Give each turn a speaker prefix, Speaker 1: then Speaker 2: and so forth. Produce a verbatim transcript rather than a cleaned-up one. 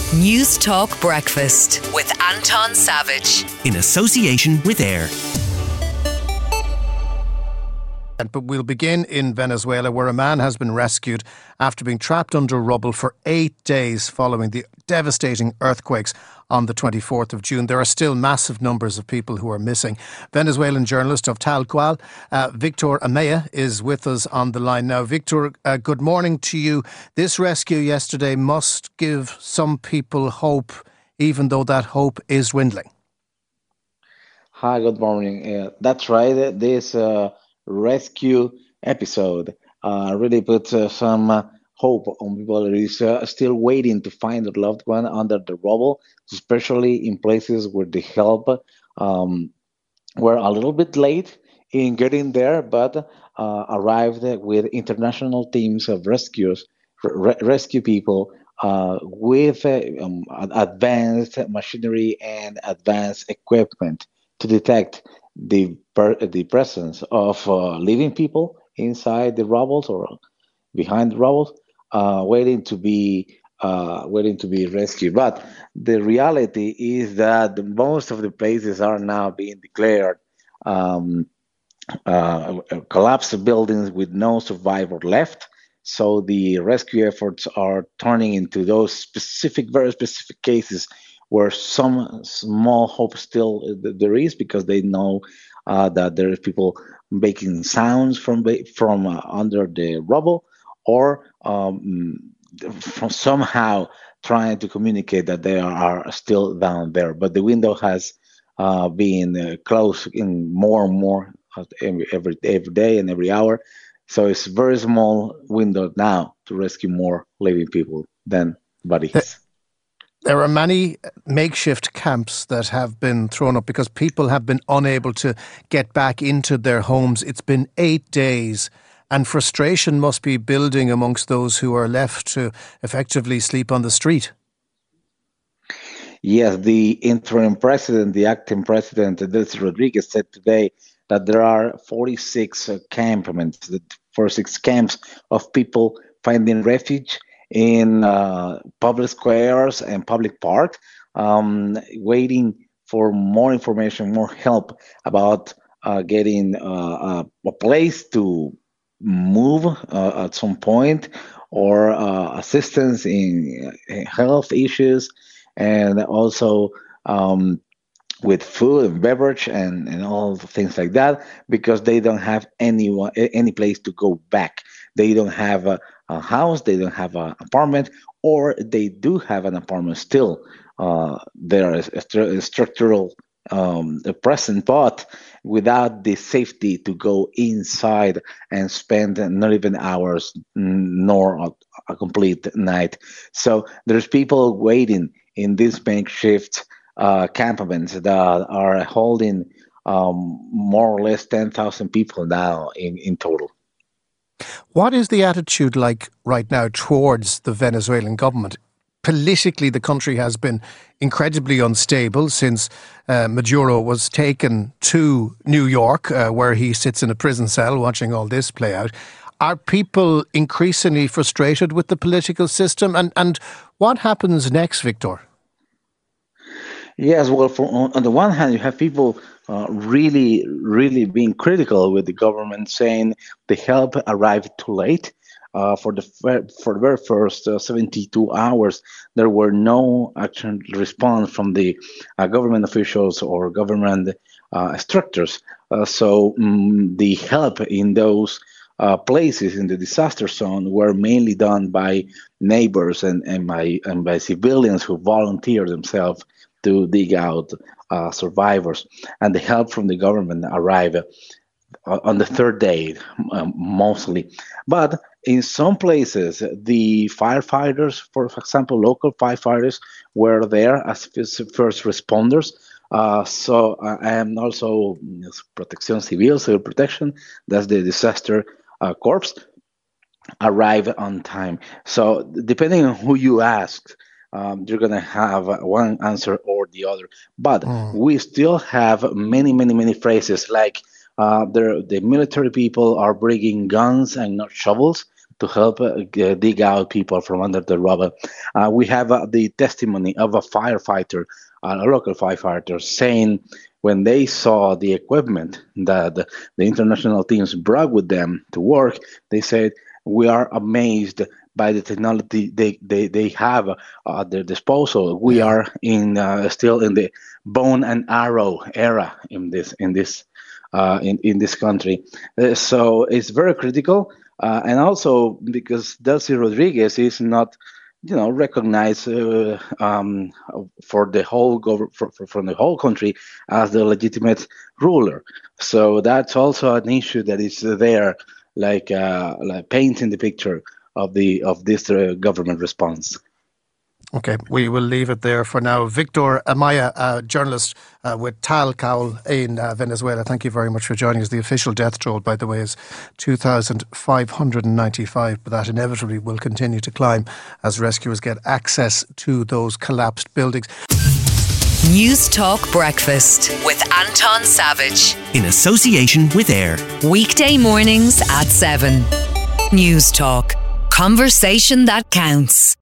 Speaker 1: News Talk Breakfast with Anton Savage.
Speaker 2: In association with AIR.
Speaker 3: But we'll begin in Venezuela, where a man has been rescued after being trapped under rubble for eight days following the devastating earthquakes on the twenty-fourth of June. There are still massive numbers of people who are missing. Venezuelan journalist of Tal Cual, uh, Victor Amaya, is with us on the line now. Victor, uh, good morning to you. This rescue yesterday must give some people hope, even though that hope is dwindling.
Speaker 4: Hi, good morning. Uh, that's right. This uh, rescue episode uh, really put uh, some uh, hope on people that is uh, still waiting to find their loved one under the rubble, especially in places where the help um, were a little bit late in getting there, but uh, arrived with international teams of rescuers, re- rescue people uh, with uh, um, advanced machinery and advanced equipment to detect the per- the presence of uh, living people inside the rubble or behind the rubble, uh, waiting to be uh, waiting to be rescued. But the reality is that the- most of the places are now being declared um, uh, collapsed buildings with no survivor left. So the rescue efforts are turning into those specific, very specific cases where some small hope still uh, there is, because they know uh, that there is people making sounds from ba- from uh, under the rubble, or um, from somehow trying to communicate that they are, are still down there. But the window has uh, been uh, closed in more and more uh, every, every every day and every hour. So it's a very small window now to rescue more living people than bodies.
Speaker 3: There are many makeshift camps that have been thrown up because people have been unable to get back into their homes. It's been eight days, and frustration must be building amongst those who are left to effectively sleep on the street.
Speaker 4: Yes, the interim president, the acting president, Delcy Rodriguez, said today that there are forty-six uh, campments, the forty-six camps of people finding refuge in uh, public squares and public parks, um, waiting for more information, more help about uh, getting uh, a, a place to move uh, at some point, or uh, assistance in uh, health issues, and also um, with food and beverage and, and all the things like that, because they don't have anyone any place to go back. They don't have a, a house, they don't have an apartment, or they do have an apartment still. Uh, there is a, stru- a structural um, a present, but without the safety to go inside and spend not even hours, nor a, a complete night. So there's people waiting in these makeshift uh, campaments that are holding um, more or less ten thousand people now in, in total.
Speaker 3: What is the attitude like right now towards the Venezuelan government? Politically, the country has been incredibly unstable since uh, Maduro was taken to New York, uh, where he sits in a prison cell watching all this play out. Are people increasingly frustrated with the political system? And, and what happens next, Victor?
Speaker 4: Yes, well, for, on, on the one hand, you have people uh, really, really being critical with the government, saying the help arrived too late. Uh, for the fir- for the very first uh, seventy-two hours, there were no actual response from the uh, government officials or government uh, structures. Uh, so um, the help in those uh, places in the disaster zone were mainly done by neighbors and, and by and by civilians who volunteered themselves to dig out uh, survivors, and the help from the government arrived uh, on the third day, um, mostly. But in some places, the firefighters, for example, local firefighters, were there as first responders. Uh, so uh, and also Protección Civil, Civil Protection, that's the disaster uh, corps, arrive on time. So depending on who you ask, um, you're gonna have one answer or the other. But
Speaker 3: Mm.
Speaker 4: we still have many, many, many phrases like uh, the the military people are bringing guns and not shovels. to help uh, g- dig out people from under the rubble. Uh, we have uh, the testimony of a firefighter, uh, a local firefighter, saying when they saw the equipment that the, the international teams brought with them to work, they said, we are amazed by the technology they, they, they have uh, at their disposal. We are in uh, still in the bone and arrow era in this in this uh, in in this country. Uh, so it's very critical, uh, and also because Delcy Rodriguez is not, you know, recognized uh, um, for the whole gov- for, for, from the whole country as the legitimate ruler. So that's also an issue that is there, like uh, like painting the picture of the of this uh, government response.
Speaker 3: Okay, we will leave it there for now. Victor Amaya, uh, journalist uh, with Tal Cowl in uh, Venezuela, thank you very much for joining us. The official death toll, by the way, is two thousand five hundred ninety-five, but that inevitably will continue to climb as rescuers get access to those collapsed buildings.
Speaker 1: News Talk Breakfast with Anton Savage.
Speaker 2: In association with AIR.
Speaker 1: Weekday mornings at seven. News Talk. Conversation that counts.